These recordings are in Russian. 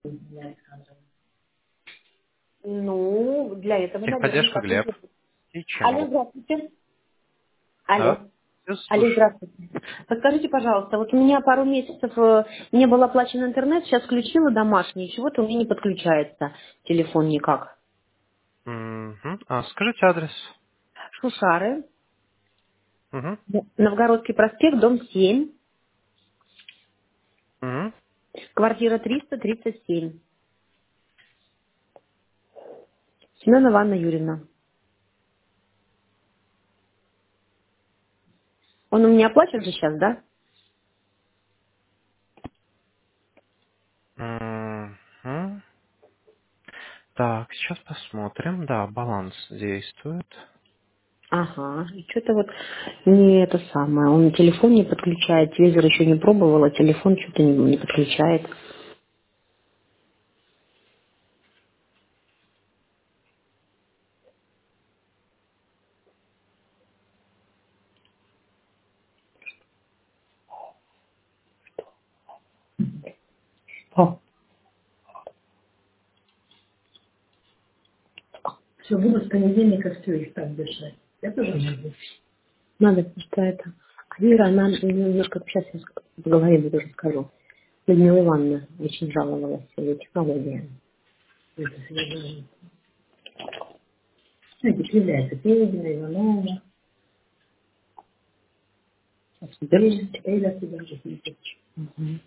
Ну, для этого, Техподдержка наверное, как Глеб. и... И чем Алло, могу? здравствуйте. А? Алло. Я Алло, слушаю. здравствуйте. Подскажите, пожалуйста, вот у меня пару месяцев не был оплачен интернет, сейчас включила домашний, чего-то у меня не подключается телефон никак. Мгм. А, скажите адрес. Шушары, Угу. Новгородский проспект, дом 7, Угу. квартира 337. Семенова Анна Юрьевна. Он у меня оплачен же сейчас, да? Мгм. Так, сейчас посмотрим. Да, баланс действует. Ага, и что-то вот не это самое. Он телефон не подключает, телевизор еще не пробовала, телефон что-то не подключает. О, все, буду с понедельника все их так дышать. Я тоже могу. Надо, потому что это... А Вера, она немножко, сейчас я в голове буду расскажу. Людмила Ивановна очень жаловалась своей технологии. Это связано. Знаете, появляется Пелегина, Иванова. Соберись, теперь я тебя уже не.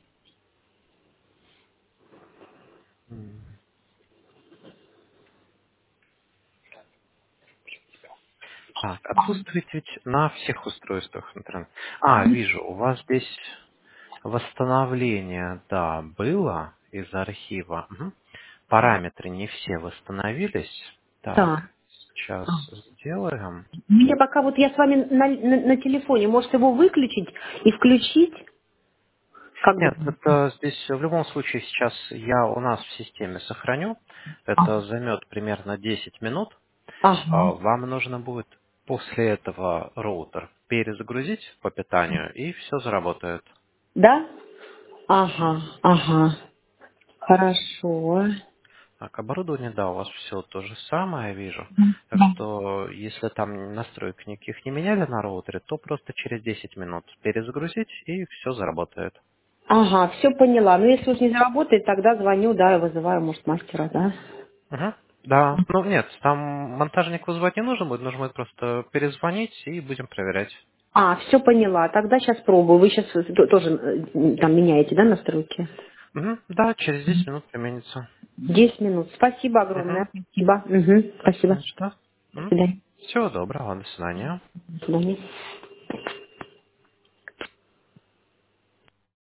Так, отсутствует ведь на всех устройствах интернет. А, вижу, у вас здесь восстановление, да, было из архива. Мгм. Параметры не все восстановились. Так, Так. сейчас сделаем. Мне пока вот я с вами на телефоне, может его выключить и включить? Как Нет, думаете? это здесь в любом случае сейчас я у нас в системе сохраню. Это займет примерно 10 минут. Ага. Вам нужно будет после этого роутер перезагрузить по питанию, и все заработает. Да? Ага, ага. Хорошо. Так, оборудование, да, у вас все то же самое, вижу. Так Да. что, если там настроек никаких не меняли на роутере, то просто через 10 минут перезагрузить, и все заработает. Ага, все поняла. Ну, если уж не заработает, тогда звоню, да, и вызываю, может, мастера, да? Угу. Да, ну нет, там монтажник вызывать не нужно будет просто перезвонить, и будем проверять. А, все поняла. Тогда сейчас пробую. Вы сейчас тоже там меняете, да, настройки? Угу. Да, через 10 минут применится. 10 минут. Спасибо огромное. Угу. Спасибо. Угу. Спасибо. Что? До свидания. Всего доброго, до свидания. До свидания.